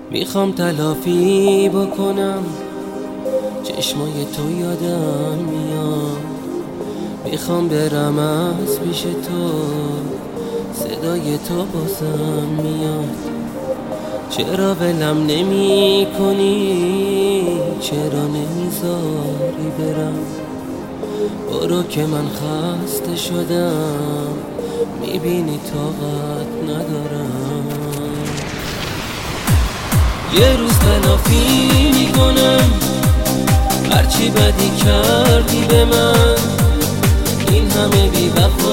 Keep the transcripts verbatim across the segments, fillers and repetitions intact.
میخوام تلافی بکنم، چشمای تو یادم میاد. میخوام برم از پیش تو، صدای تو بازم میاد. چرا ولم نمی کنی؟ چرا نمیذاری برم؟ برو که من خسته شدم، میبینی طاقت ندارم. یه روز تلافی میکنم هرچی بدی کردی به من. این همه بی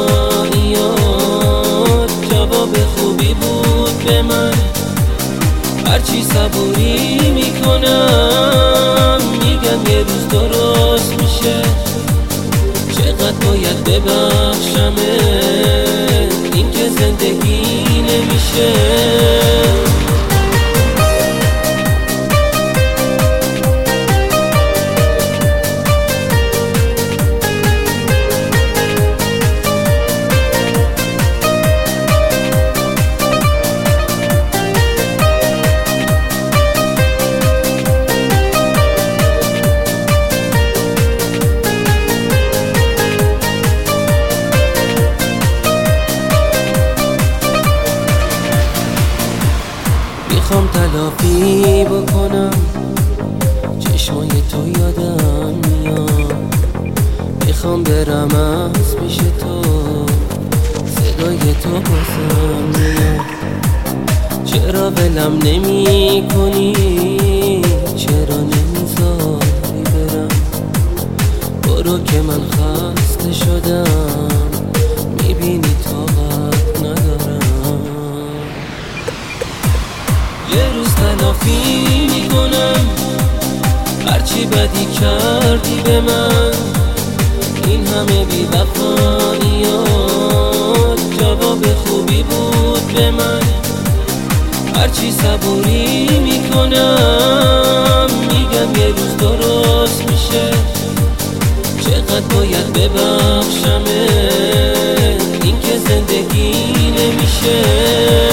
وفاییات جواب خوبی بود به من. هرچی صبوری میکنم میگم یه روز درست میشه. چقدر باید ببخشمه، این که زندگی نمیشه. میخوام تلافی بکنم، چشمای تو یادم میاد. میخوام برم از پیش تو، صدای تو بازم میاد. چرا ولم نمی کنی؟ چرا نمیذاری برم؟ برو که من خسته شدم، میبینی طاقت ندارم. یه روز تلافی میکنم هرچی بدی کردی به من. این همه بی وفاییات جواب خوبی بود به من. هرچی صبوری میکنم میگم یه روز درست میشه. چقدر باید ببخشمه، این که زندگی نمیشه.